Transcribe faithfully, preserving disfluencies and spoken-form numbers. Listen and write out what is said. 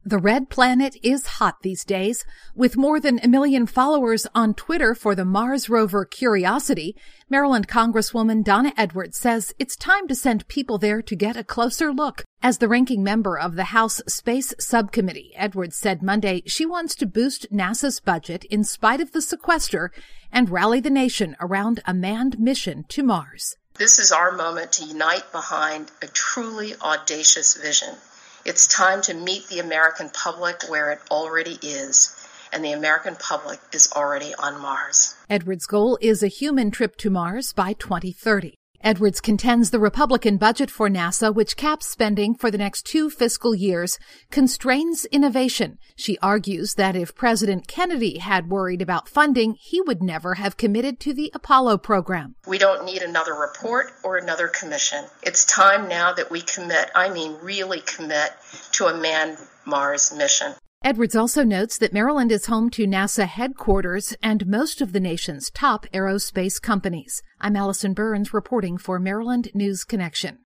The Red Planet is hot these days. With more than a million followers on Twitter for the Mars rover Curiosity, Maryland Congresswoman Donna Edwards says it's time to send people there to get a closer look. As the ranking member of the House Space Subcommittee, Edwards said Monday she wants to boost NASA's budget in spite of the sequester and rally the nation around a manned mission to Mars. This is our moment to unite behind a truly audacious vision. It's time to meet the American public where it already is, and the American public is already on Mars. Edwards' goal is a human trip to Mars by twenty thirty. Edwards contends the Republican budget for NASA, which caps spending for the next two fiscal years, constrains innovation. She argues that if President Kennedy had worried about funding, he would never have committed to the Apollo program. We don't need another report or another commission. It's time now that we commit, I mean really commit, to a manned Mars mission. Edwards also notes that Maryland is home to NASA headquarters and most of the nation's top aerospace companies. I'm Allison Burns reporting for Maryland News Connection.